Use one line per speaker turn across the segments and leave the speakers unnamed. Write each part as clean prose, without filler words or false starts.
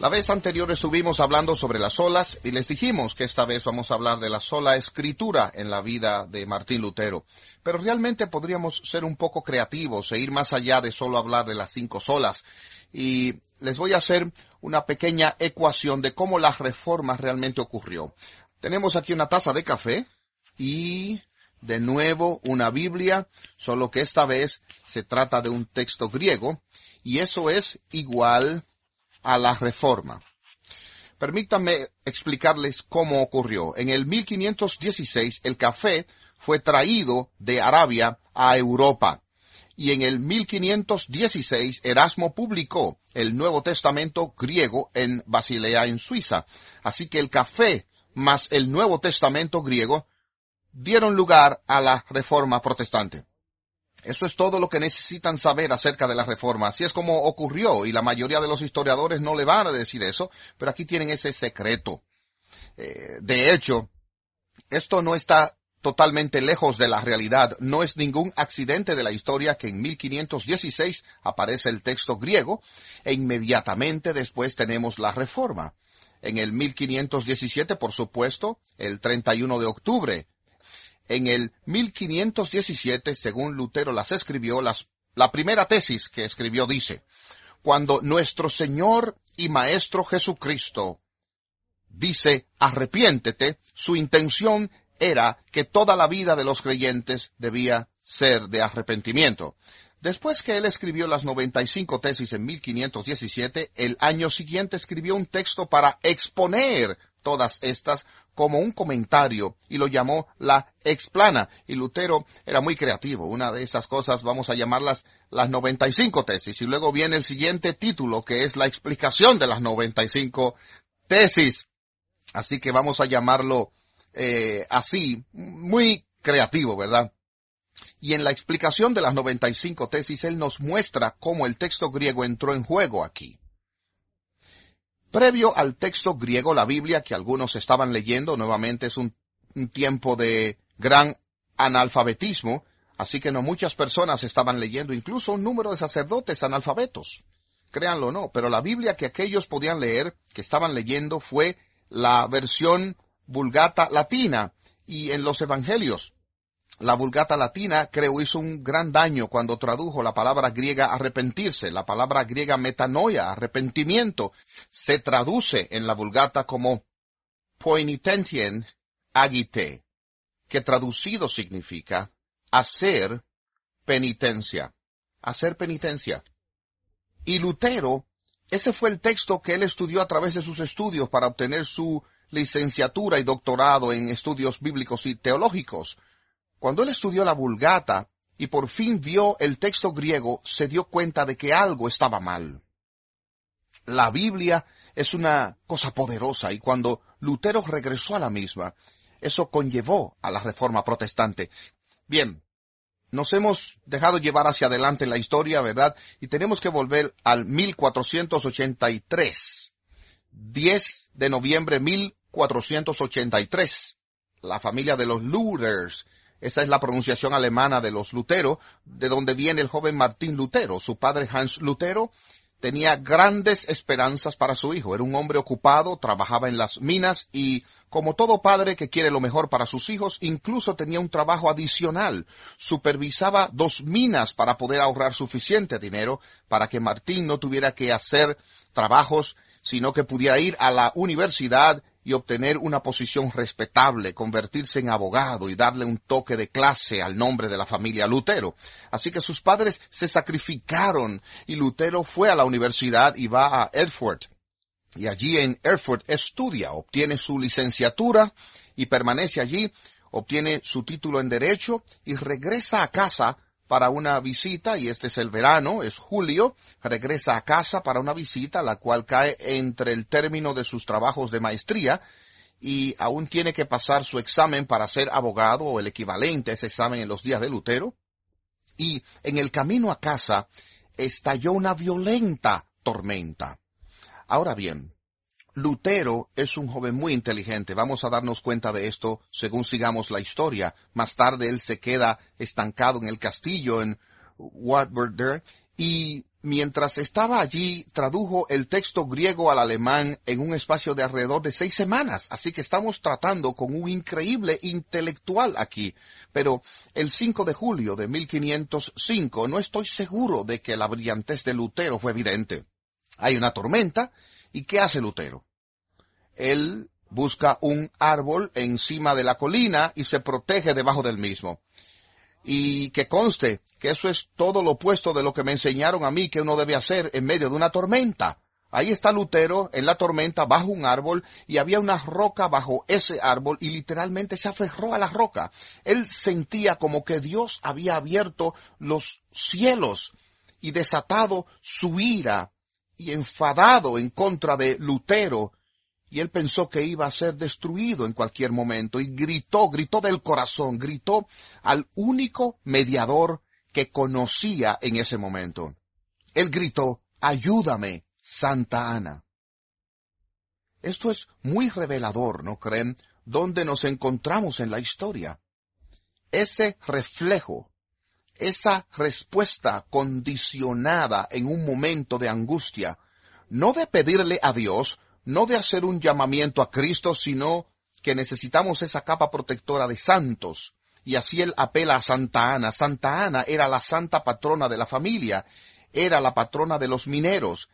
La vez anterior estuvimos hablando sobre las solas y les dijimos que esta vez vamos a hablar de la sola escritura en la vida de Martín Lutero. Pero realmente podríamos ser un poco creativos e ir más allá de solo hablar de las 5 solas. Y les voy a hacer una pequeña ecuación de cómo la reforma realmente ocurrió. Tenemos aquí una taza de café y de nuevo una Biblia, solo que esta vez se trata de un texto griego y eso es igual a la reforma. Permítanme explicarles cómo ocurrió. En el 1516 el café fue traído de Arabia a Europa. Y en el 1516 Erasmo publicó el Nuevo Testamento griego en Basilea, en Suiza. Así que el café más el Nuevo Testamento griego dieron lugar a la Reforma protestante. Eso es todo lo que necesitan saber acerca de la Reforma. Así es como ocurrió, y la mayoría de los historiadores no le van a decir eso, pero aquí tienen ese secreto. De hecho, esto no está totalmente lejos de la realidad. No es ningún accidente de la historia que en 1516 aparece el texto griego, e inmediatamente después tenemos la Reforma. En el 1517, por supuesto, el 31 de octubre, en el 1517, según Lutero las escribió, la primera tesis que escribió dice: cuando nuestro Señor y Maestro Jesucristo dice arrepiéntete, su intención era que toda la vida de los creyentes debía ser de arrepentimiento. Después que él escribió las 95 tesis en 1517, el año siguiente escribió un texto para exponer todas estas como un comentario y lo llamó la Explana. Y Lutero era muy creativo. Una de esas cosas vamos a llamarlas las 95 tesis. Y luego viene el siguiente título, que es la explicación de las 95 tesis. Así que vamos a llamarlo así, muy creativo, ¿verdad? Y en la explicación de las 95 tesis, él nos muestra cómo el texto griego entró en juego aquí. Previo al texto griego, la Biblia, que algunos estaban leyendo, nuevamente es un tiempo de gran analfabetismo, así que no muchas personas estaban leyendo, incluso un número de sacerdotes analfabetos. Créanlo o no, pero la Biblia que aquellos podían leer, que estaban leyendo, fue la versión Vulgata Latina, y en los Evangelios, la Vulgata Latina, creo, hizo un gran daño cuando tradujo la palabra griega arrepentirse. La palabra griega metanoia, arrepentimiento, se traduce en la Vulgata como poinitentien agite, que traducido significa hacer penitencia. Hacer penitencia. Y Lutero, ese fue el texto que él estudió a través de sus estudios para obtener su licenciatura y doctorado en estudios bíblicos y teológicos. Cuando él estudió la Vulgata y por fin vio el texto griego, se dio cuenta de que algo estaba mal. La Biblia es una cosa poderosa y cuando Lutero regresó a la misma, eso conllevó a la Reforma protestante. Bien, nos hemos dejado llevar hacia adelante en la historia, ¿verdad? Y tenemos que volver al 1483. 10 de noviembre 1483. La familia de los Luthers. Esa es la pronunciación alemana de los Lutero, de donde viene el joven Martín Lutero. Su padre Hans Lutero tenía grandes esperanzas para su hijo. Era un hombre ocupado, trabajaba en las minas y, como todo padre que quiere lo mejor para sus hijos, incluso tenía un trabajo adicional. Supervisaba 2 minas para poder ahorrar suficiente dinero para que Martín no tuviera que hacer trabajos, sino que pudiera ir a la universidad y obtener una posición respetable, convertirse en abogado y darle un toque de clase al nombre de la familia Lutero. Así que sus padres se sacrificaron y Lutero fue a la universidad y va a Erfurt. Y allí en Erfurt estudia, obtiene su licenciatura y permanece allí, obtiene su título en Derecho y regresa a casa para una visita, y este es el verano, es julio, regresa a casa para una visita, la cual cae entre el término de sus trabajos de maestría, y aún tiene que pasar su examen para ser abogado, o el equivalente a ese examen en los días de Lutero, y en el camino a casa estalló una violenta tormenta. Ahora bien, Lutero es un joven muy inteligente. Vamos a darnos cuenta de esto según sigamos la historia. Más tarde él se queda estancado en el castillo en Wartburg y mientras estaba allí, tradujo el texto griego al alemán en un espacio de alrededor de 6 semanas. Así que estamos tratando con un increíble intelectual aquí. Pero el 5 de julio de 1505 no estoy seguro de que la brillantez de Lutero fue evidente. Hay una tormenta, ¿y qué hace Lutero? Él busca un árbol encima de la colina y se protege debajo del mismo. Y que conste que eso es todo lo opuesto de lo que me enseñaron a mí que uno debe hacer en medio de una tormenta. Ahí está Lutero en la tormenta bajo un árbol y había una roca bajo ese árbol y literalmente se aferró a la roca. Él sentía como que Dios había abierto los cielos y desatado su ira y enfadado en contra de Lutero. Y él pensó que iba a ser destruido en cualquier momento y gritó del corazón, gritó al único mediador que conocía en ese momento. Él gritó, ayúdame, Santa Ana. Esto es muy revelador, ¿no creen?, donde nos encontramos en la historia. Ese reflejo, esa respuesta condicionada en un momento de angustia, no de pedirle a Dios, no de hacer un llamamiento a Cristo, sino que necesitamos esa capa protectora de santos. Y así él apela a Santa Ana. Santa Ana era la santa patrona de la familia, era la patrona de los mineros,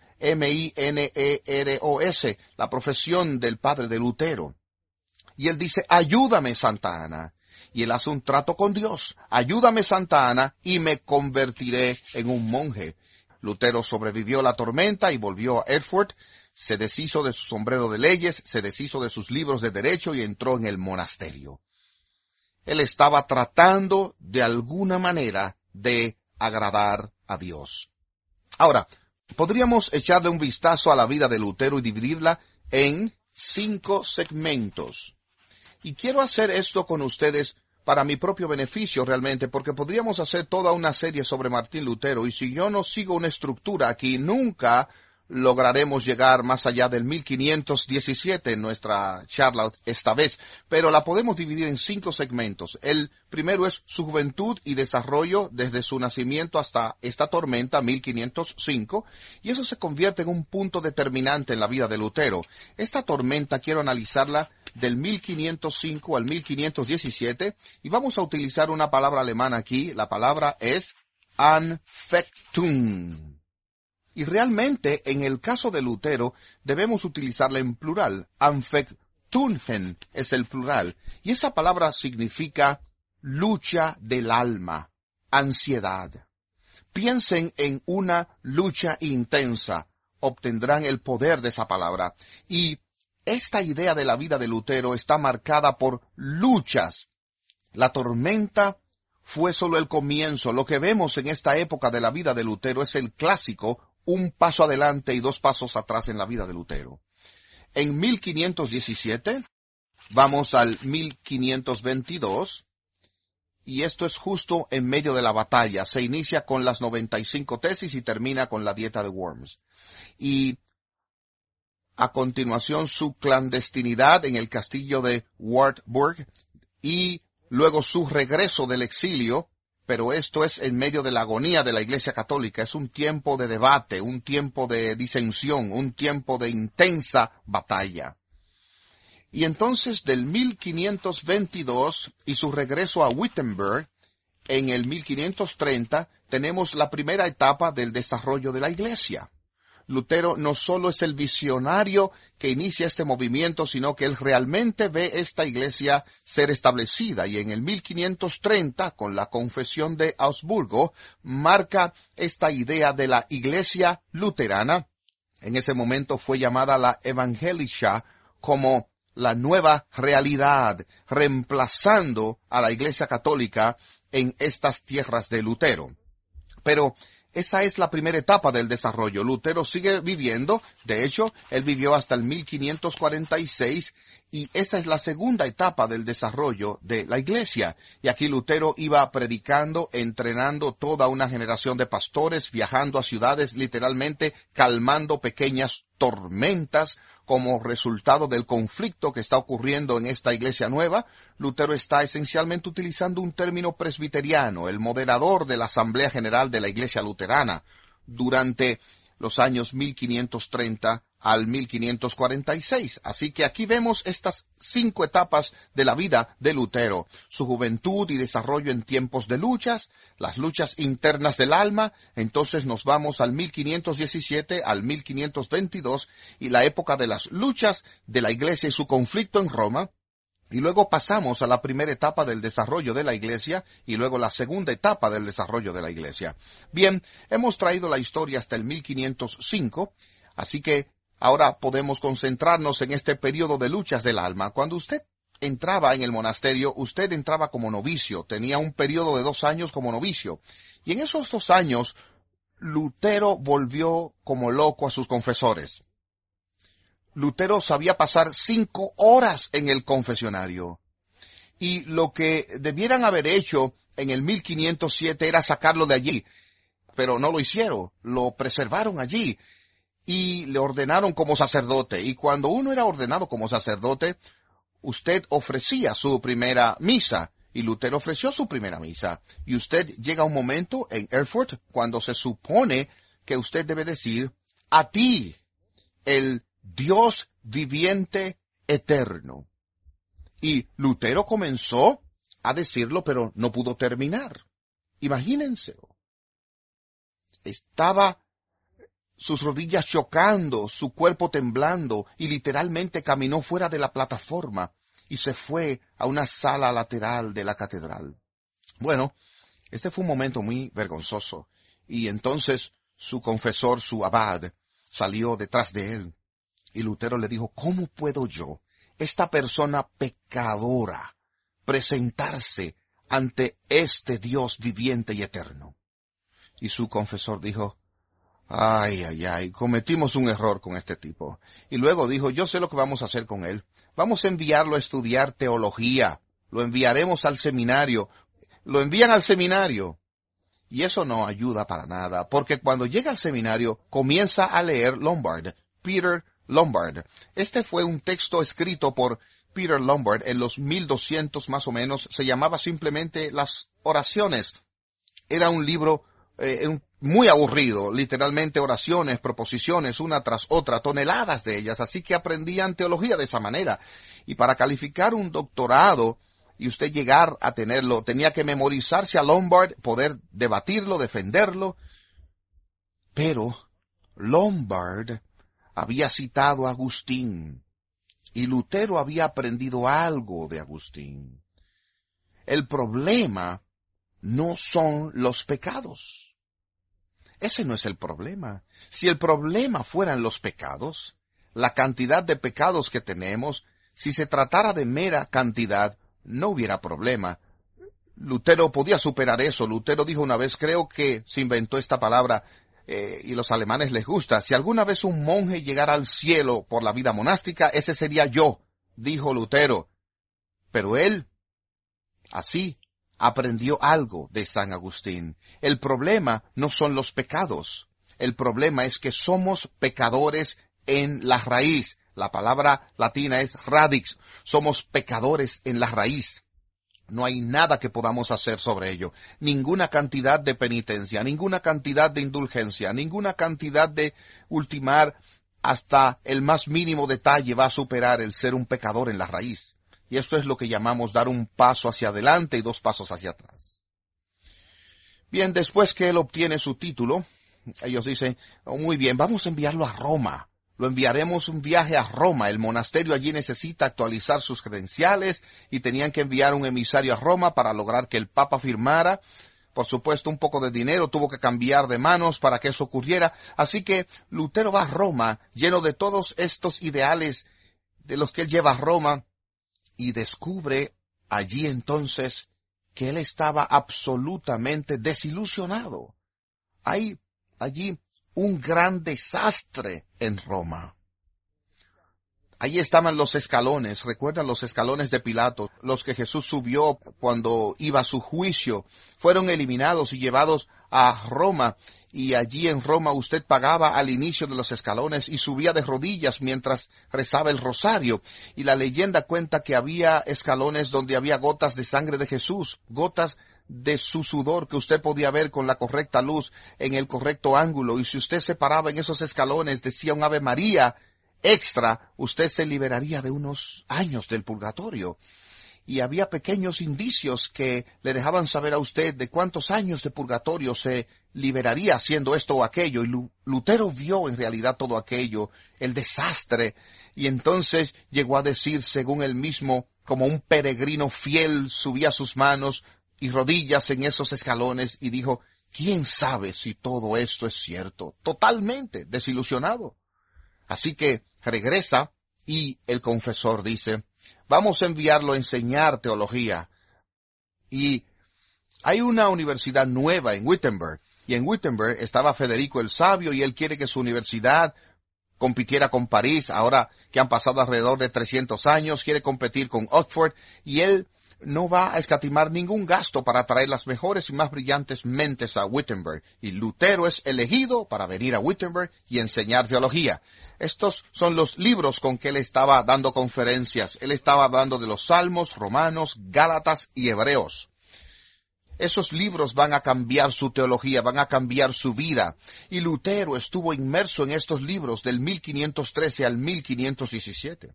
Mineros, la profesión del padre de Lutero. Y él dice, ayúdame, Santa Ana. Y él hace un trato con Dios. Ayúdame, Santa Ana, y me convertiré en un monje. Lutero sobrevivió la tormenta y volvió a Erfurt. Se deshizo de su sombrero de leyes, se deshizo de sus libros de derecho y entró en el monasterio. Él estaba tratando de alguna manera de agradar a Dios. Ahora, podríamos echarle un vistazo a la vida de Lutero y dividirla en 5 segmentos. Y quiero hacer esto con ustedes para mi propio beneficio realmente, porque podríamos hacer toda una serie sobre Martín Lutero, y si yo no sigo una estructura aquí, nunca lograremos llegar más allá del 1517 en nuestra charla esta vez, pero la podemos dividir en 5 segmentos. El primero es su juventud y desarrollo desde su nacimiento hasta esta tormenta, 1505, y eso se convierte en un punto determinante en la vida de Lutero. Esta tormenta quiero analizarla del 1505 al 1517, y vamos a utilizar una palabra alemana aquí. La palabra es Anfechtung. Y realmente, en el caso de Lutero, debemos utilizarla en plural. Anfechtungen es el plural. Y esa palabra significa lucha del alma, ansiedad. Piensen en una lucha intensa. Obtendrán el poder de esa palabra. Y esta idea de la vida de Lutero está marcada por luchas. La tormenta fue solo el comienzo. Lo que vemos en esta época de la vida de Lutero es el clásico un paso adelante y 2 pasos atrás en la vida de Lutero. En 1517, vamos al 1522, y esto es justo en medio de la batalla. Se inicia con las 95 tesis y termina con la dieta de Worms. Y a continuación su clandestinidad en el castillo de Wartburg y luego su regreso del exilio. Pero esto es en medio de la agonía de la Iglesia Católica. Es un tiempo de debate, un tiempo de disensión, un tiempo de intensa batalla. Y entonces del 1522 y su regreso a Wittenberg, en el 1530, tenemos la primera etapa del desarrollo de la Iglesia. Lutero no solo es el visionario que inicia este movimiento, sino que él realmente ve esta iglesia ser establecida, y en el 1530, con la Confesión de Augsburgo, marca esta idea de la iglesia luterana. En ese momento fue llamada la Evangelische, como la nueva realidad, reemplazando a la iglesia católica en estas tierras de Lutero. Pero esa es la primera etapa del desarrollo. Lutero sigue viviendo. De hecho, él vivió hasta el 1546, y esa es la segunda etapa del desarrollo de la iglesia. Y aquí Lutero iba predicando, entrenando toda una generación de pastores, viajando a ciudades, literalmente calmando pequeñas tormentas como resultado del conflicto que está ocurriendo en esta iglesia nueva. Lutero está esencialmente utilizando un término presbiteriano, el moderador de la Asamblea General de la Iglesia Luterana. durante los años 1530 al 1546. Así que aquí vemos estas 5 etapas de la vida de Lutero: su juventud y desarrollo en tiempos de luchas, las luchas internas del alma. Entonces nos vamos al 1517 al 1522 y la época de las luchas de la Iglesia y su conflicto en Roma. Y luego pasamos a la primera etapa del desarrollo de la Iglesia y luego la segunda etapa del desarrollo de la Iglesia. Bien, hemos traído la historia hasta el 1505, así que ahora podemos concentrarnos en este periodo de luchas del alma. Cuando usted entraba en el monasterio, usted entraba como novicio, tenía un periodo de 2 años como novicio. Y en esos 2 años, Lutero volvió como loco a sus confesores. Lutero sabía pasar 5 horas en el confesionario. Y lo que debieran haber hecho en el 1507 era sacarlo de allí. Pero no lo hicieron, lo preservaron allí y le ordenaron como sacerdote. Y cuando uno era ordenado como sacerdote, usted ofrecía su primera misa. Y Lutero ofreció su primera misa. Y usted llega a un momento en Erfurt cuando se supone que usted debe decir: a ti, el Dios viviente eterno. Y Lutero comenzó a decirlo, pero no pudo terminar. Imagínense. Estaba sus rodillas chocando, su cuerpo temblando, y literalmente caminó fuera de la plataforma y se fue a una sala lateral de la catedral. Bueno, este fue un momento muy vergonzoso, y entonces su confesor, su abad, salió detrás de él. Y Lutero le dijo: ¿cómo puedo yo, esta persona pecadora, presentarse ante este Dios viviente y eterno? Y su confesor dijo: ay, cometimos un error con este tipo. Y luego dijo: yo sé lo que vamos a hacer con él. Vamos a enviarlo a estudiar teología. Lo enviaremos al seminario. Lo envían al seminario. Y eso no ayuda para nada, porque cuando llega al seminario, comienza a leer Lombard, Peter Lombard. Este fue un texto escrito por Peter Lombard en los 1200 más o menos. Se llamaba simplemente Las Oraciones. Era un libro muy aburrido, literalmente oraciones, proposiciones, una tras otra, toneladas de ellas. Así que aprendían teología de esa manera. Y para calificar un doctorado y usted llegar a tenerlo, tenía que memorizarse a Lombard, poder debatirlo, defenderlo. Pero Lombard había citado a Agustín, y Lutero había aprendido algo de Agustín. El problema no son los pecados. Ese no es el problema. Si el problema fueran los pecados, la cantidad de pecados que tenemos, si se tratara de mera cantidad, no hubiera problema. Lutero podía superar eso. Lutero dijo una vez, creo que se inventó esta palabra, y los alemanes les gusta: si alguna vez un monje llegara al cielo por la vida monástica, ese sería yo, dijo Lutero. Pero él, así, aprendió algo de San Agustín. El problema no son los pecados. El problema es que somos pecadores en la raíz. La palabra latina es radix. Somos pecadores en la raíz. No hay nada que podamos hacer sobre ello. Ninguna cantidad de penitencia, ninguna cantidad de indulgencia, ninguna cantidad de ultimar hasta el más mínimo detalle va a superar el ser un pecador en la raíz. Y eso es lo que llamamos dar un paso hacia adelante y 2 pasos hacia atrás. Bien, después que él obtiene su título, ellos dicen: muy bien, vamos a enviarlo a Roma. Lo enviaremos un viaje a Roma. El monasterio allí necesita actualizar sus credenciales y tenían que enviar un emisario a Roma para lograr que el Papa firmara. Por supuesto, un poco de dinero tuvo que cambiar de manos para que eso ocurriera. Así que Lutero va a Roma lleno de todos estos ideales de los que él lleva a Roma y descubre allí entonces que él estaba absolutamente desilusionado. Hay allí un gran desastre en Roma. Allí estaban los escalones, ¿recuerdan los escalones de Pilato? Los que Jesús subió cuando iba a su juicio, fueron eliminados y llevados a Roma, y allí en Roma usted pagaba al inicio de los escalones y subía de rodillas mientras rezaba el rosario, y la leyenda cuenta que había escalones donde había gotas de sangre de Jesús, gotas de su sudor que usted podía ver con la correcta luz en el correcto ángulo, y si usted se paraba en esos escalones, decía un Ave María extra, usted se liberaría de unos años del purgatorio. Y había pequeños indicios que le dejaban saber a usted de cuántos años de purgatorio se liberaría haciendo esto o aquello. Y Lutero vio en realidad todo aquello, el desastre, y entonces llegó a decir, según él mismo, como un peregrino fiel subía sus manos y rodillas en esos escalones y dijo, ¿quién sabe si todo esto es cierto? Totalmente desilusionado. Así que regresa y el confesor dice, vamos a enviarlo a enseñar teología. Y hay una universidad nueva en Wittenberg, y en Wittenberg estaba Federico el Sabio, y él quiere que su universidad compitiera con París, ahora que han pasado alrededor de 300 años, quiere competir con Oxford, y él no va a escatimar ningún gasto para traer las mejores y más brillantes mentes a Wittenberg. Y Lutero es elegido para venir a Wittenberg y enseñar teología. Estos son los libros con que él estaba dando conferencias. Él estaba hablando de los Salmos, Romanos, Gálatas y Hebreos. Esos libros van a cambiar su teología, van a cambiar su vida. Y Lutero estuvo inmerso en estos libros del 1513 al 1517.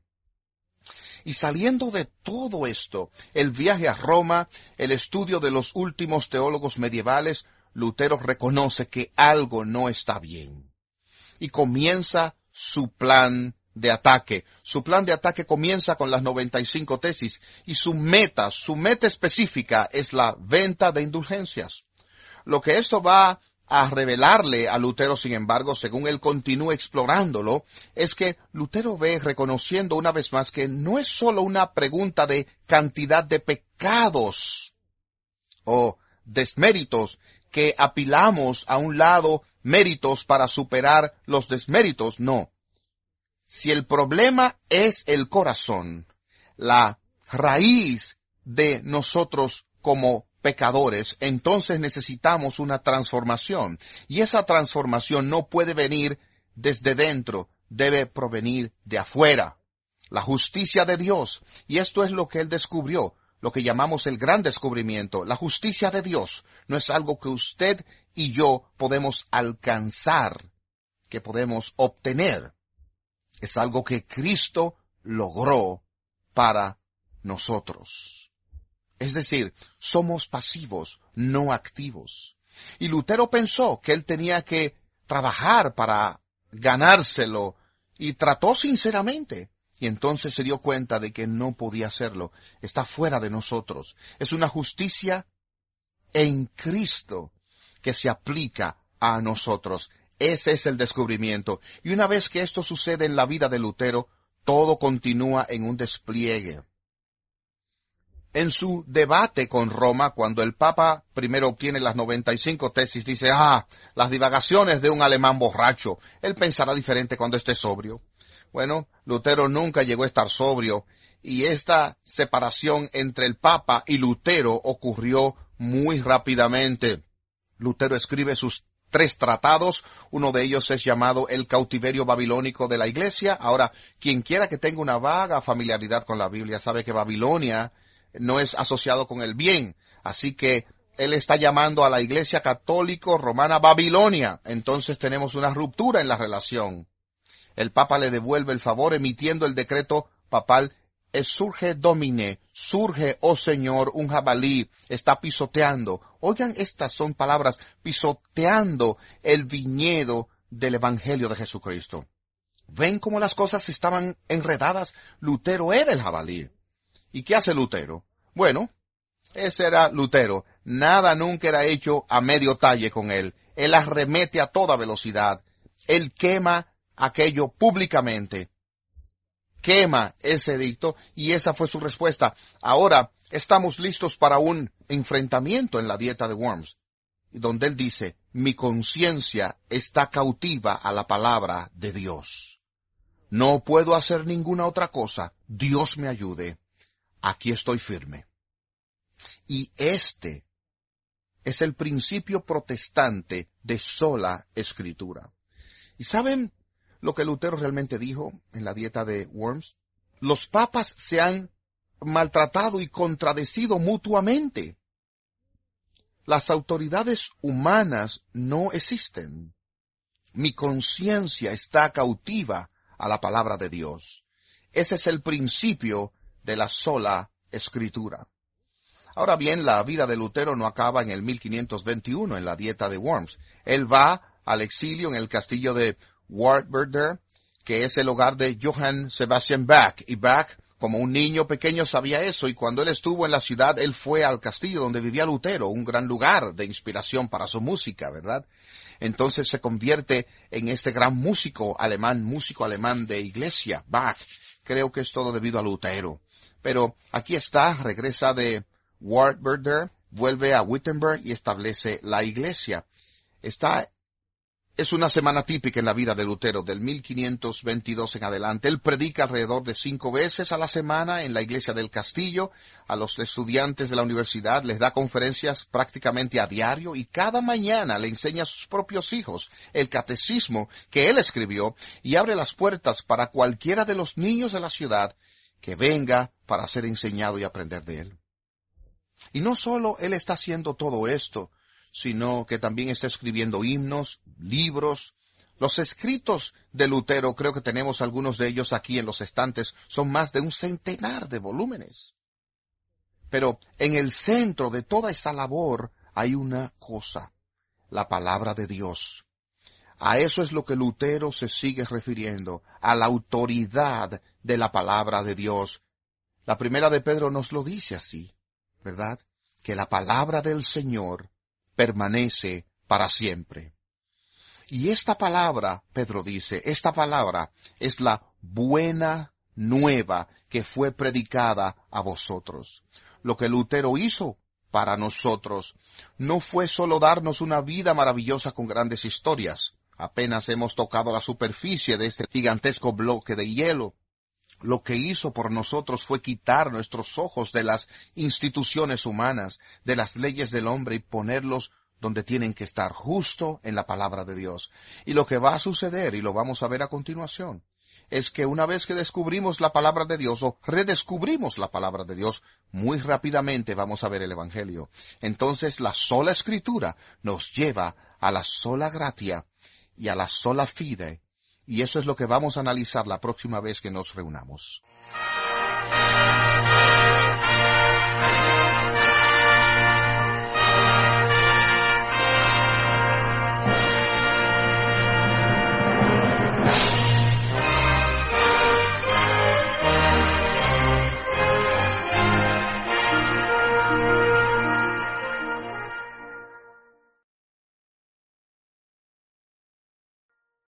Y saliendo de todo esto, el viaje a Roma, el estudio de los últimos teólogos medievales, Lutero reconoce que algo no está bien. Y comienza su plan de ataque. Su plan de ataque comienza con las 95 tesis, y su meta específica es la venta de indulgencias. Lo que esto va a revelarle a Lutero, sin embargo, según él continúa explorándolo, es que Lutero ve, reconociendo una vez más, que no es solo una pregunta de cantidad de pecados o desméritos que apilamos a un lado méritos para superar los desméritos, no. Si el problema es el corazón, la raíz de nosotros como pecadores, entonces necesitamos una transformación. Y esa transformación no puede venir desde dentro, debe provenir de afuera. La justicia de Dios. Y esto es lo que él descubrió, lo que llamamos el gran descubrimiento. La justicia de Dios no es algo que usted y yo podemos alcanzar, que podemos obtener. Es algo que Cristo logró para nosotros. Es decir, somos pasivos, no activos. Y Lutero pensó que él tenía que trabajar para ganárselo, y trató sinceramente. Y entonces se dio cuenta de que no podía hacerlo. Está fuera de nosotros. Es una justicia en Cristo que se aplica a nosotros. Ese es el descubrimiento. Y una vez que esto sucede en la vida de Lutero, todo continúa en un despliegue. En su debate con Roma, cuando el Papa primero obtiene las 95 tesis, dice, las divagaciones de un alemán borracho. Él pensará diferente cuando esté sobrio. Bueno, Lutero nunca llegó a estar sobrio, y esta separación entre el Papa y Lutero ocurrió muy rápidamente. Lutero escribe sus 3 tratados, uno de ellos es llamado El cautiverio babilónico de la Iglesia. Ahora, quien quiera que tenga una vaga familiaridad con la Biblia sabe que Babilonia no es asociado con el bien, así que él está llamando a la Iglesia católico romana Babilonia. Entonces tenemos una ruptura en la relación. El Papa le devuelve el favor emitiendo el decreto papal Surge Domine, surge, oh Señor, un jabalí, está pisoteando. Oigan, estas son palabras, pisoteando el viñedo del Evangelio de Jesucristo. ¿Ven cómo las cosas estaban enredadas? Lutero era el jabalí. ¿Y qué hace Lutero? Bueno, ese era Lutero. Nada nunca era hecho a medio talle con él. Él arremete a toda velocidad. Él quema aquello públicamente. Quema ese edicto, y esa fue su respuesta. Ahora estamos listos para un enfrentamiento en la dieta de Worms, donde él dice, mi conciencia está cautiva a la palabra de Dios. No puedo hacer ninguna otra cosa. Dios me ayude. Aquí estoy firme. Y este es el principio protestante de sola escritura. ¿Y saben lo que Lutero realmente dijo en la dieta de Worms? Los papas se han maltratado y contradecido mutuamente. Las autoridades humanas no existen. Mi conciencia está cautiva a la palabra de Dios. Ese es el principio de la sola Escritura. Ahora bien, la vida de Lutero no acaba en el 1521, en la Dieta de Worms. Él va al exilio en el castillo de Wartburg, que es el hogar de Johann Sebastian Bach. Y Bach, como un niño pequeño, sabía eso, y cuando él estuvo en la ciudad, él fue al castillo donde vivía Lutero, un gran lugar de inspiración para su música, ¿verdad? Entonces se convierte en este gran músico alemán de iglesia, Bach. Creo que es todo debido a Lutero. Pero aquí está, regresa de Wartburg, vuelve a Wittenberg y establece la iglesia. Es una semana típica en la vida de Lutero, del 1522 en adelante. Él predica alrededor de 5 veces a la semana en la iglesia del castillo. A los estudiantes de la universidad les da conferencias prácticamente a diario y cada mañana le enseña a sus propios hijos el catecismo que él escribió y abre las puertas para cualquiera de los niños de la ciudad que venga para ser enseñado y aprender de él. Y no solo él está haciendo todo esto, sino que también está escribiendo himnos, libros. Los escritos de Lutero, creo que tenemos algunos de ellos aquí en los estantes, son más de 100 de volúmenes. Pero en el centro de toda esa labor hay una cosa, la palabra de Dios. A eso es lo que Lutero se sigue refiriendo, a la autoridad de la palabra de Dios. La primera de Pedro nos lo dice así, ¿verdad? Que la palabra del Señor permanece para siempre. Y esta palabra, Pedro dice, esta palabra es la buena nueva que fue predicada a vosotros. Lo que Lutero hizo para nosotros no fue solo darnos una vida maravillosa con grandes historias. Apenas hemos tocado la superficie de este gigantesco bloque de hielo. Lo que hizo por nosotros fue quitar nuestros ojos de las instituciones humanas, de las leyes del hombre y ponerlos donde tienen que estar, justo en la palabra de Dios. Y lo que va a suceder, y lo vamos a ver a continuación, es que una vez que descubrimos la palabra de Dios o redescubrimos la palabra de Dios, muy rápidamente vamos a ver el Evangelio. Entonces la sola Escritura nos lleva a la sola gratia y a la sola fide. Y eso es lo que vamos a analizar la próxima vez que nos reunamos.